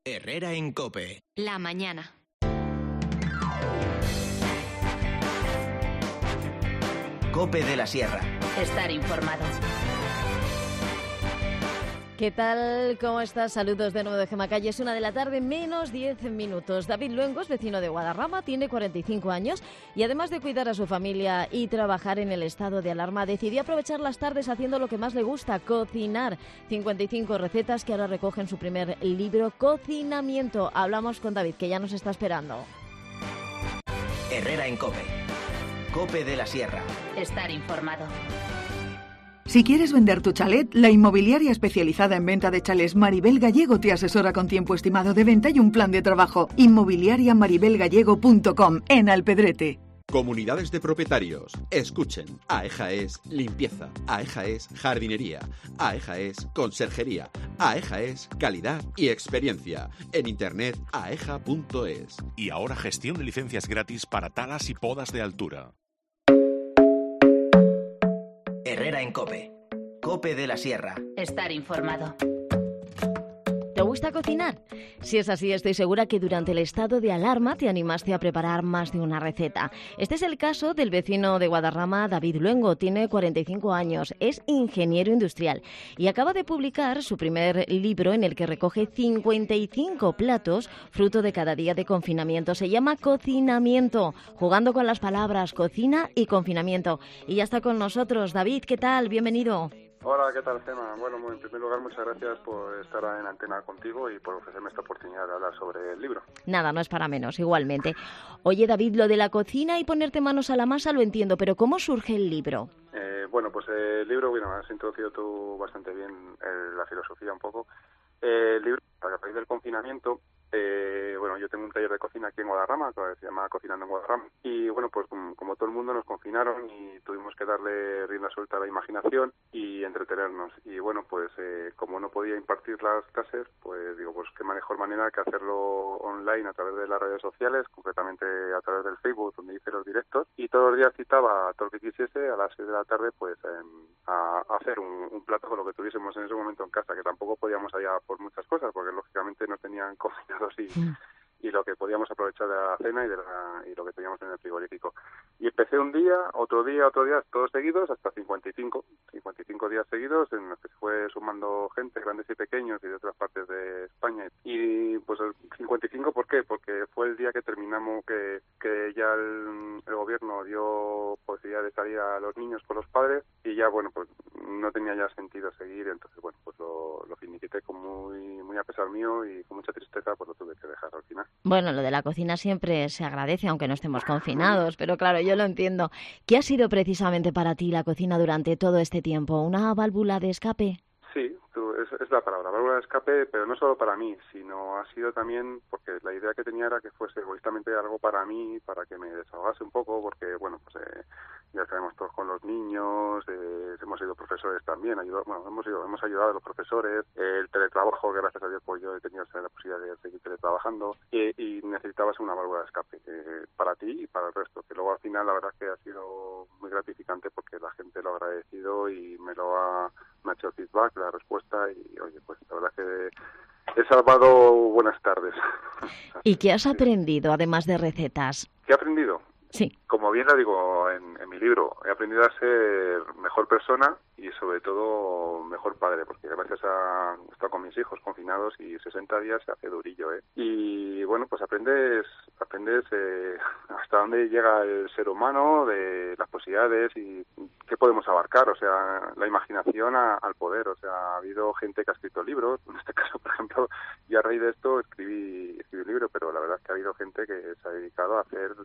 Herrera en COPE. La mañana. COPE de la Sierra. Estar informado. ¿Qué tal? ¿Cómo estás? Saludos de nuevo de Gemacalle. Es 1 de la tarde, menos 10 minutos. David Luengo es vecino de Guadarrama, tiene 45 años y además de cuidar a su familia y trabajar en el estado de alarma, decidió aprovechar las tardes haciendo lo que más le gusta, cocinar. 55 recetas que ahora recogen su primer libro, Cocinamiento. Hablamos con David, que ya nos está esperando. Herrera en COPE. COPE de la Sierra. Estar informado. Si quieres vender tu chalet, la inmobiliaria especializada en venta de chalés Maribel Gallego te asesora con tiempo estimado de venta y un plan de trabajo. Inmobiliariamaribelgallego.com, en Alpedrete. Comunidades de propietarios. Escuchen. AEJA es limpieza. AEJA es jardinería. AEJA es conserjería. AEJA es calidad y experiencia. En internet, aeja.es. Y ahora gestión de licencias gratis para talas y podas de altura. Herrera en COPE. COPE de la Sierra. Estar informado. ¿Te gusta cocinar? Si es así, estoy segura que durante el estado de alarma te animaste a preparar más de una receta. Este es el caso del vecino de Guadarrama, David Luengo. Tiene 45 años, es ingeniero industrial y acaba de publicar su primer libro en el que recoge 55 platos, fruto de cada día de confinamiento. Se llama Cocinamiento, jugando con las palabras cocina y confinamiento. Y ya está con nosotros. David, ¿qué tal? Bienvenido. Hola, ¿qué tal, Gemma? Bueno, en primer lugar, muchas gracias por estar en antena contigo y por ofrecerme esta oportunidad de hablar sobre el libro. Nada, no es para menos, igualmente. Oye, David, lo de la cocina y ponerte manos a la masa lo entiendo, pero ¿cómo surge el libro? Pues el libro, has introducido tú bastante bien la filosofía un poco. El libro, a raíz del confinamiento, yo tengo un taller de cocina aquí en Guadarrama, que se llama Cocinando en Guadarrama, y pues como todo el mundo nos confinaron y tuvimos que darle rienda suelta a la imaginación y entretenernos. Y como no podía impartir las clases, pues qué mejor manera que hacerlo online a través de las redes sociales, concretamente a través del Facebook, donde hice los directos, y todos los días citaba a todo el que quisiese a las 6 de la tarde, a hacer un plato con lo que tuviésemos en ese momento en casa, que tampoco podíamos allá por muchas cosas, porque lógicamente nos tenían confinados y lo que podíamos aprovechar de la cena y lo que teníamos en el frigorífico. Y empecé un día, otro día, todos seguidos, hasta 55 días seguidos, en los que se fue sumando gente, grandes y pequeños, y de otras partes de España. Y pues el 55, ¿por qué? Porque fue el día que terminamos, que ya el gobierno dio posibilidad de salir a los niños con los padres, y ya, no tenía ya sentido seguir, entonces, lo finiquité con muy a pesar mío y con mucha tristeza, pues lo tuve que dejar al final. Bueno, lo de la cocina siempre se agradece, aunque no estemos confinados, pero claro, yo lo entiendo. ¿Qué ha sido precisamente para ti la cocina durante todo este tiempo? ¿Una válvula de escape? Sí, es la palabra, válvula de escape, pero no solo para mí, sino ha sido también porque la idea que tenía era que fuese egoístamente algo para mí, para que me desahogase un poco, porque, ya sabemos todos con los niños, hemos sido profesores también, hemos ayudado a los profesores, el teletrabajo, que gracias a Dios pues yo he tenido la posibilidad de seguir teletrabajando, y necesitabas una válvula de escape para ti y para el resto, que luego al final la verdad es que ha sido muy gratificante porque la gente lo ha agradecido y me ha hecho el feedback, la respuesta, y la verdad que he salvado buenas tardes. ¿Y qué has aprendido, además de recetas? ¿Qué he aprendido? Sí. Como bien lo digo en mi libro, he aprendido a ser mejor persona y sobre todo mejor padre, porque gracias a estar con mis hijos confinados y 60 días se hace durillo, Y aprendes hasta dónde llega el ser humano, de las posibilidades y qué podemos abarcar, la imaginación al poder, ha habido gente que ha escrito libros, en este caso, por ejemplo, y a raíz de esto escribí un libro, pero la verdad es que ha habido gente que se ha dedicado a hacer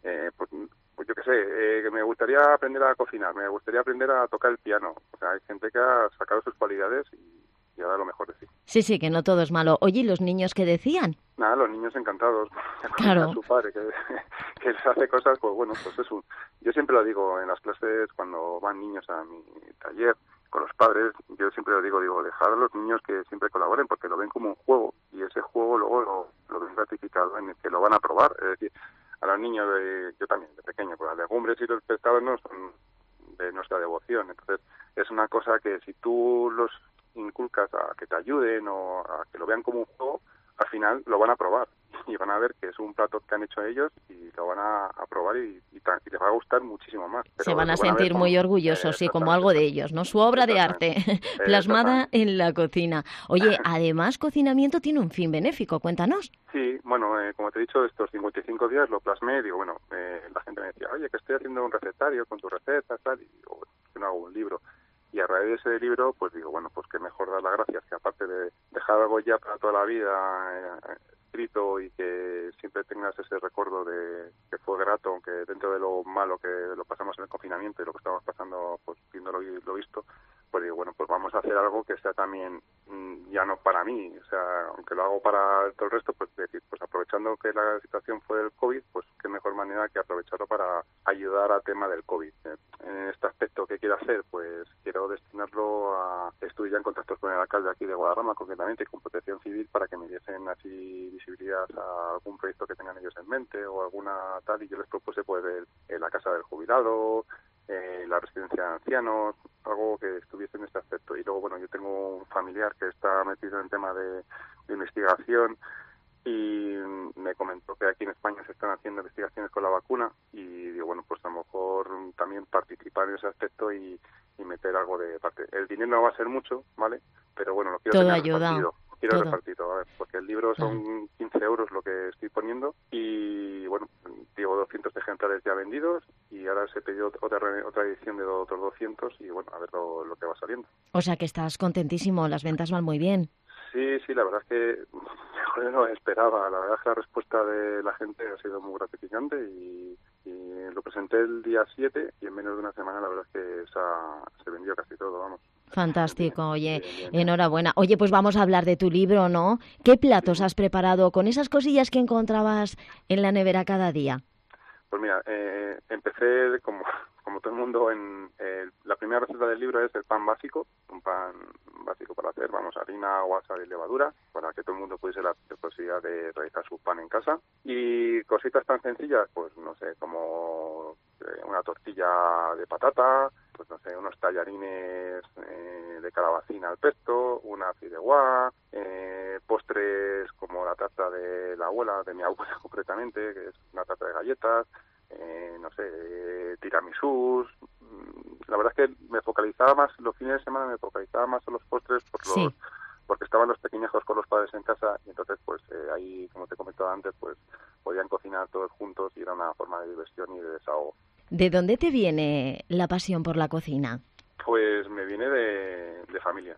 que me gustaría aprender a cocinar, me gustaría aprender a tocar el piano. Hay gente que ha sacado sus cualidades y ahora lo mejor de sí. Sí, que no todo es malo. Oye, ¿y los niños qué decían? Nada, los niños encantados. Claro. A su padre, que les hace cosas, yo siempre lo digo en las clases cuando van niños a mi taller con los padres, yo siempre lo digo, dejar a los niños que siempre colaboren porque lo ven como un juego y ese juego luego lo ven gratificado en el que lo van a probar. Es decir, a los niños, yo también, de pequeño, pues las legumbres y los pescados no son de nuestra devoción. Entonces, es una cosa que si tú los inculcas a que te ayuden o a que lo vean como un juego, al final final lo van a probar y van a ver que es un plato que han hecho ellos y lo van a probar y les va a gustar muchísimo más. Pero se van a sentir muy orgullosos, sí, como algo de ellos, ¿no? Su obra de arte plasmada en la cocina. Oye, además, cocinamiento tiene un fin benéfico, cuéntanos. Sí, bueno, como te he dicho, estos 55 días lo plasmé, digo, bueno, la gente me decía, oye, que estoy haciendo un recetario con tus recetas, tal, y digo, bueno, que no hago un libro. Y a raíz de ese libro, pues digo, bueno, pues que mejor dar las gracias, que aparte de dejar algo ya para toda la vida escrito y que siempre tengas ese recuerdo de que fue grato, aunque dentro de lo malo que lo pasamos en el confinamiento y lo que estamos pasando, pues viendo lo visto, pues digo, bueno, pues vamos a hacer algo que sea también ya no para mí, o sea, aunque lo hago para todo el resto, pues decir, pues aprovechando que la situación fue del COVID, pues qué mejor manera que aprovecharlo para ayudar al tema del COVID. En este aspecto que quiero hacer, pues quiero destinarlo a estudiar en contactos con el alcalde aquí de Guadarrama, concretamente, y con Protección Civil, para que me diesen así visibilidad a algún proyecto que tengan ellos en mente o alguna tal, y yo les propuse pues la casa del jubilado, la residencia de ancianos, algo que estuviese en este aspecto. Y luego, bueno, yo tengo un familiar que está metido en tema de investigación y me comentó que aquí en España se están haciendo investigaciones con la vacuna y digo, bueno, pues a lo mejor también participar en ese aspecto y meter algo de parte. El dinero no va a ser mucho, ¿vale? Pero bueno, lo quiero todo tener ayuda. repartido. Quiero todo. repartido, a ver, porque el libro son 15 euros lo que estoy poniendo y, bueno, digo 200 ejemplares ya vendidos y ahora se pidió otra edición de otros 200 y, bueno, a ver lo que va saliendo. O sea que estás contentísimo, las ventas van muy bien. Sí, la verdad es que mejor no esperaba. La verdad es que la respuesta de la gente ha sido muy gratificante y lo presenté el día 7 y en menos de una semana la verdad es que se vendió casi todo, vamos. Fantástico, oye, bien. Enhorabuena. Oye, pues vamos a hablar de tu libro, ¿no? ¿Qué platos has preparado con esas cosillas que encontrabas en la nevera cada día? Pues mira, empecé como todo el mundo la primera receta del libro es el pan básico, un pan básico para hacer, vamos, harina, agua, sal y levadura, para que todo el mundo pudiese la posibilidad de realizar su pan en casa. Y cositas tan sencillas, pues no sé, como una tortilla de patata, pues no sé, unos tallarines de calabacín al pesto, una fideuá, postres como la tarta de la abuela, de mi abuela concretamente, que es una tarta de galletas, no sé, tiramisús. La verdad es que me focalizaba más, los fines de semana me focalizaba más en los postres porque estaban los pequeñajos con los padres en casa y entonces pues ahí, como te comentaba antes, pues podían cocinar todos juntos y era una forma de diversión y de desahogo. ¿De dónde te viene la pasión por la cocina? Pues me viene de familia.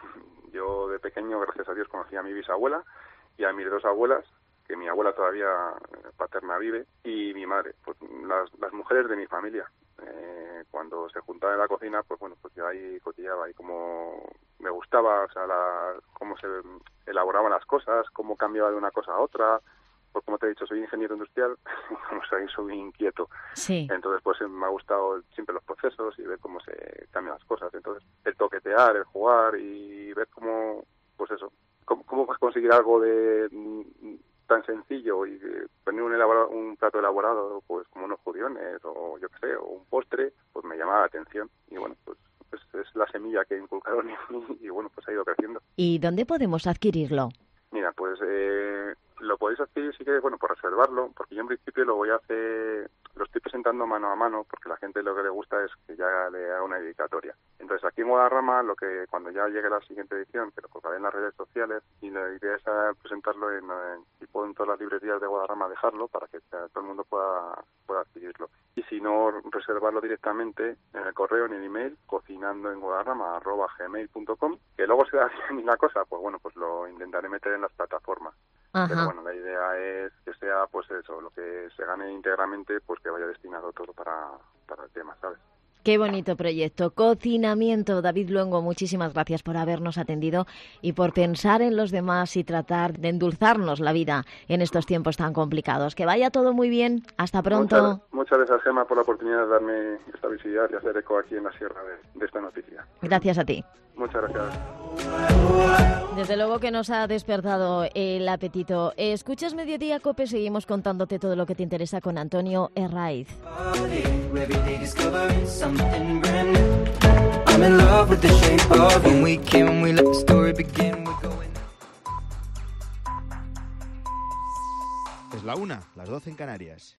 Yo de pequeño, gracias a Dios, conocí a mi bisabuela y a mis dos abuelas, que mi abuela todavía paterna vive, y mi madre, pues las mujeres de mi familia. Cuando se juntaban en la cocina, pues bueno, pues yo ahí cotilleaba y como me gustaba, o sea, cómo se elaboraban las cosas, cómo cambiaba de una cosa a otra. Pues como te he dicho, soy ingeniero industrial, soy inquieto. Sí. Entonces, pues me ha gustado siempre los procesos y ver cómo se cambian las cosas. Entonces, el toquetear, el jugar y ver cómo, pues eso, cómo vas a conseguir algo tan sencillo y poner un plato elaborado, pues como unos judiones o yo qué sé, o un postre, pues me llamaba la atención. Y bueno, pues es la semilla que inculcaron en mí y bueno, pues ha ido creciendo. ¿Y dónde podemos adquirirlo? Mira, pues lo podéis adquirir si queréis, bueno, por reservarlo, porque yo en principio lo estoy presentando mano a mano, porque la gente lo que le gusta es que ya le haga una dedicatoria. Entonces aquí en Guadarrama, cuando ya llegue la siguiente edición, que lo colgaré en las redes sociales, y la idea es presentarlo en todas las librerías de Guadarrama, dejarlo para que todo el mundo pueda adquirirlo. Y si no, reservarlo directamente en el correo, en el email, cocinandoenguadarrama@gmail.com, que luego se da bien la cosa, pues bueno, pues lo intentaré meter en las plataformas. Ajá. Pero bueno, la idea es que sea, pues eso, lo que se gane íntegramente, pues que vaya destinado todo para el tema, ¿sabes? Qué bonito proyecto. Cocinamiento. David Luengo, muchísimas gracias por habernos atendido y por pensar en los demás y tratar de endulzarnos la vida en estos tiempos tan complicados. Que vaya todo muy bien. Hasta pronto. Muchas gracias, Gemma, por la oportunidad de darme esta visibilidad y hacer eco aquí en la sierra de esta noticia. Gracias a ti. Muchas gracias. Desde luego que nos ha despertado el apetito. Escuchas Mediodía Cope, seguimos contándote todo lo que te interesa con Antonio Herraiz. Es la 1, las 12 en Canarias.